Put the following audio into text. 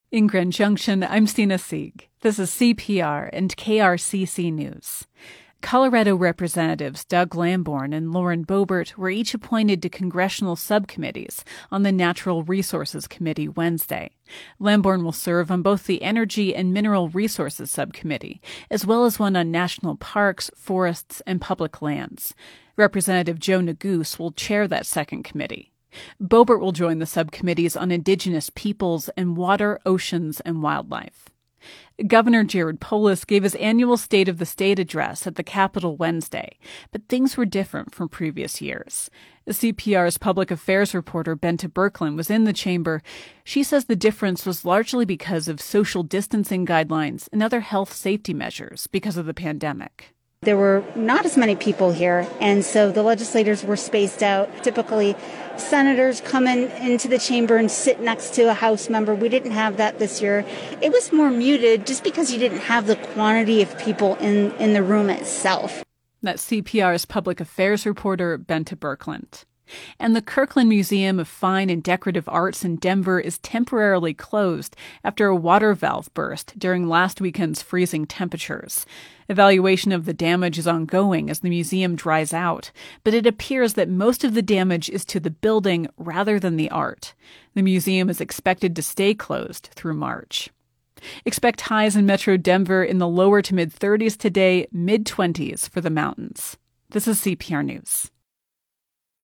In Grand Junction, I'm Stina Sieg. This is CPR and KRCC News. Colorado Representatives Doug Lamborn and Lauren Boebert were each appointed to congressional subcommittees on the Natural Resources Committee Wednesday. Lamborn will serve on both the Energy and Mineral Resources Subcommittee, as well as one on national parks, forests, and public lands. Representative Joe Neguse will chair that second committee. Boebert will join the subcommittees on Indigenous peoples and water, oceans, and wildlife. Governor Jared Polis gave his annual State of the State address at the Capitol Wednesday, but things were different from previous years. CPR's public affairs reporter Bente Birkeland was in the chamber. She says the difference was largely because of social distancing guidelines and other health safety measures because of the pandemic. There were not as many people here, and so the legislators were spaced out. Typically, senators come into the chamber and sit next to a House member. We didn't have that this year. It was more muted just because you didn't have the quantity of people in the room itself. That's CPR's public affairs reporter Bente Birkeland. And the Kirkland Museum of Fine and Decorative Arts in Denver is temporarily closed after a water valve burst during last weekend's freezing temperatures. Evaluation of the damage is ongoing as the museum dries out, but it appears that most of the damage is to the building rather than the art. The museum is expected to stay closed through March. Expect highs in Metro Denver in the lower to mid-30s today, mid-20s for the mountains. This is CPR News.